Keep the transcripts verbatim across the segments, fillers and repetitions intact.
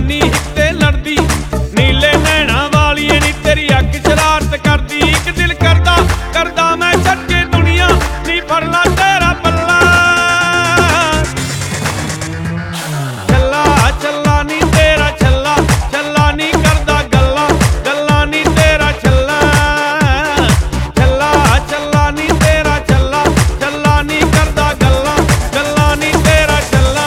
जवानी हिकते लड़दी नीले नैना वाली नी तेरी अख शरारत करदी एक दिल करदा करदा मैं छड़ के दुनिया नी फड़ ला तेरा पल्ला चला चला नी तेरा छल्ला छल्ला नी करदा गल्ला गल्ला नी तेरा छल्ला छल्ला छल्ला नी तेरा छल्ला छल्ला नी करदा गल्ला गल्ला नी तेरा छल्ला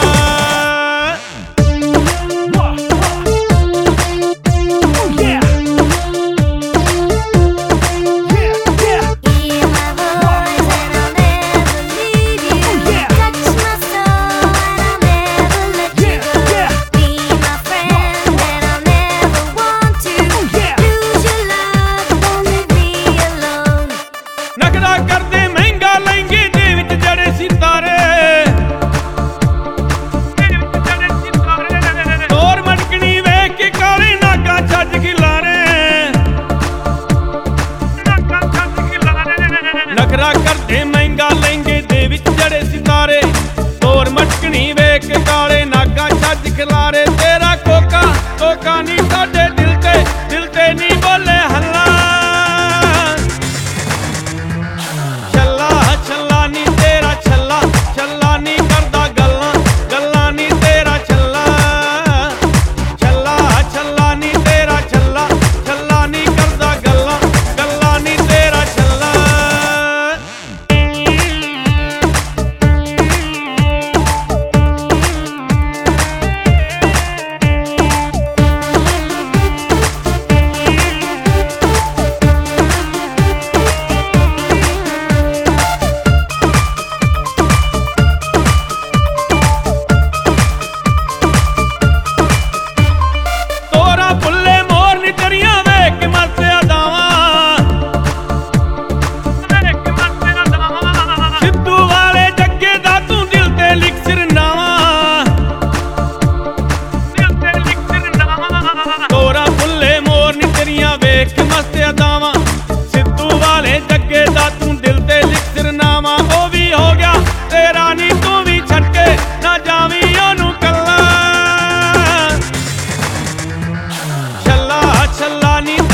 नखरा करदे महंगा लहंगे दे विच जड़े सितारे तोर मटकनी वेख के काले नागा छज खिलारे नखरा करदे महंगा लहंगे दे विच जड़े सितारे तोर मटकनी वेख के काले नागा छज खिलारे तेरा कोका कोका नी साडे दिल ते दिल ते नी बोले हल्ला छल्ला छल्ला नी तेरा छल्ला छल्ला नी करदा गल्ला गल्ला नी तेरा छल्ला छल्ला छल्ला नी तेरा छल्ला छल्ला नी करदा गल्ला गल्ला नी तेरा छल्ला तोरा फुल्ले मोर नी तेरियां वेख के मरते अदावां सिद्धू वाले जग्गे दा तू दिल ते लिख सिरनावां तोरा फुल्ले मोर नी तेरियां वेख के मस्त अदावां सिद्धू वाले जग्गे दा तू दिल ते लिख सिरनावां ओ भी हो गया तेरा नी तू भी छड़ के ना जावी ओनू कल्ला छल्ला छल्ला नी